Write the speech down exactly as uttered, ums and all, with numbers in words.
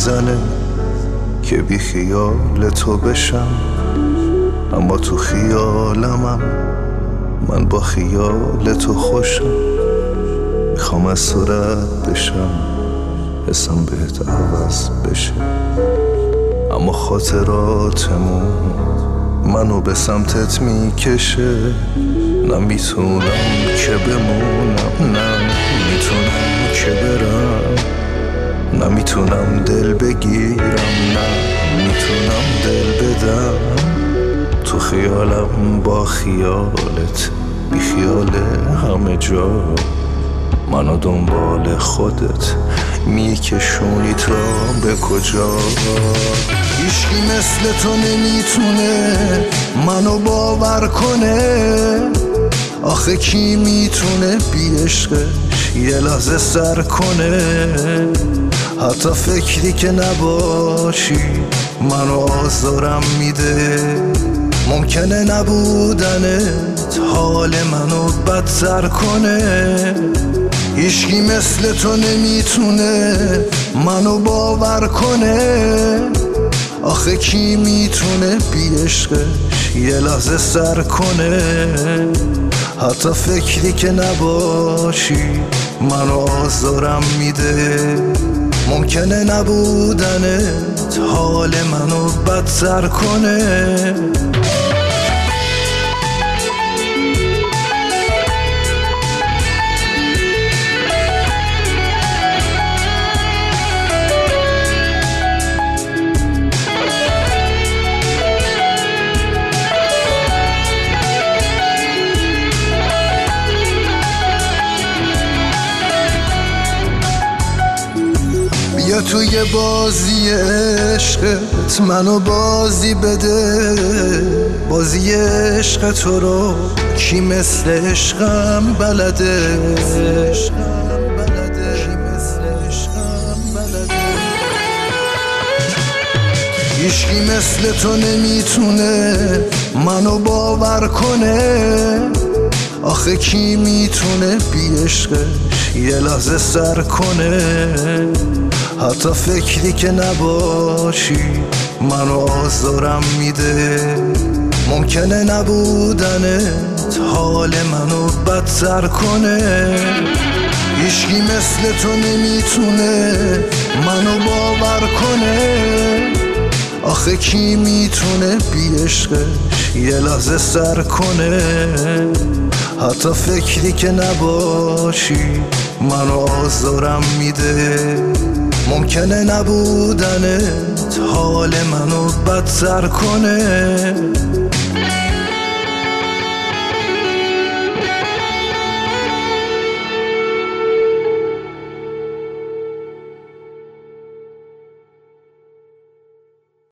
میزنه که بی خیال تو بشم، اما تو خیالمم من با خیال تو خوشم. میخوام از تو رد بشم، حسم بهت عوض بشه، اما خاطراتمون منو به سمتت میکشه. نمیتونم که بمونم، نه میتونم که برم، نمیتونم دل بگیرم، نه میتونم دل بدم. تو خیالم با خیالت، بی خیال همه جا، منو دنبال خودت میکشونی تا به کجا. هیچکی مثل تو نمیتونه منو باور کنه، آخه کی میتونه بی عشقش یه لحظه سر کنه. حتی فکری که نباشی منو آزارم میده، ممکنه نبودنت حال منو بدتر کنه. هیچکی مثل تو نمیتونه منو باور کنه، آخه کی میتونه بی عشقش یه لحظه سر کنه. حتی فکری که نباشی منو آزارم میده، ممکنه نبودنت حال منو بدتر کنه. بیا توی بازی عشقت منو بازی بده، بازی عشق تو رو کی مثل عشقم بلده. هیچکی مثل تو نمیتونه منو باور کنه، آخه کی میتونه بی عشقش یه لحظه سر کنه. حتی فکری که نباشی منو آزارم میده، ممکنه نبودنت حال منو بدتر کنه. هیچکی مثل تو نمیتونه منو باور کنه، آخه کی میتونه بی عشقش یه لحظه سر کنه. حتی فکری که نباشی منو آزارم میده، ممکنه نبودنت حال منو بدتر کنه.